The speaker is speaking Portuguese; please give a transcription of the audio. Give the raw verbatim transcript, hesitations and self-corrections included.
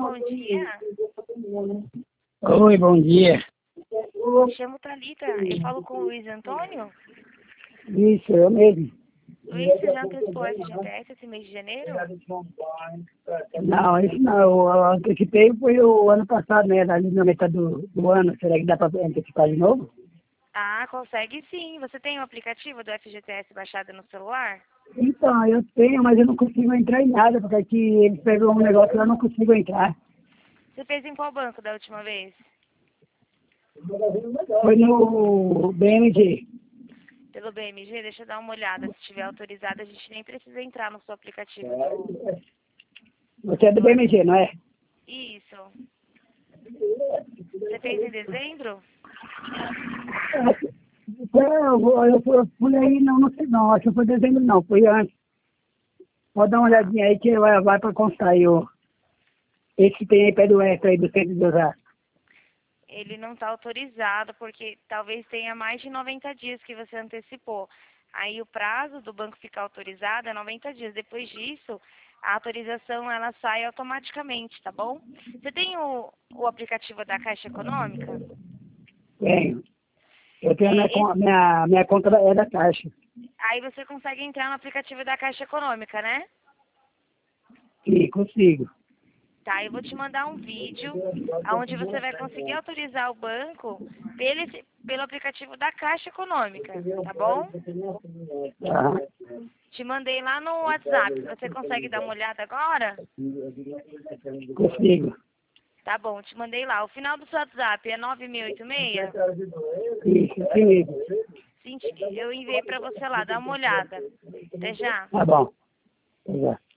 bom dia. Oi, bom dia. Me chamo Thalita. Eu falo com o Luiz Antônio. Isso, eu mesmo. Luiz, você já antecipou o F G T S esse mês de janeiro? Não, isso não. Eu antecipei foi o ano passado, né? Ali na metade do, do ano. Será que dá para antecipar de novo? Ah, consegue sim. Você tem o aplicativo do F G T S baixado no celular? Então, eu tenho, mas eu não consigo entrar em nada, porque aqui eles pegam um negócio e eu não consigo entrar. Você fez em qual banco da última vez? Foi no B M G. Pelo B M G? Deixa eu dar uma olhada. Se estiver autorizado, a gente nem precisa entrar no seu aplicativo do... Você é do B M G, não é? Isso. Você fez em dezembro? É, eu, vou, eu, fui, eu fui aí, não, não sei não, acho que foi dezembro não, foi antes. Pode dar uma olhadinha aí que vai, vai para constar aí, o, esse que tem aí pé do extra aí do centro de Osasco. Ele não está autorizado porque talvez tenha mais de noventa dias que você antecipou. Aí o prazo do banco ficar autorizado é noventa dias. Depois disso, a autorização ela sai automaticamente, tá bom? Você tem o, o aplicativo da Caixa Econômica? Tenho. Eu tenho a minha, É, con- esse, minha, minha conta da- é da Caixa. aí você consegue entrar no aplicativo da Caixa Econômica, né? Sim, consigo. Tá, eu vou te mandar um vídeo onde você vai conseguir autorizar o banco pelo, pelo aplicativo da Caixa Econômica, tá bom? Tá. Te mandei lá no WhatsApp. Você consegue dar uma olhada agora? Consigo. Tá bom, te mandei lá. O final do seu WhatsApp é nove mil e oitenta e seis? Isso, sim mesmo. Sim, eu enviei pra você lá. Dá uma olhada. Até já. Tá bom. Tá.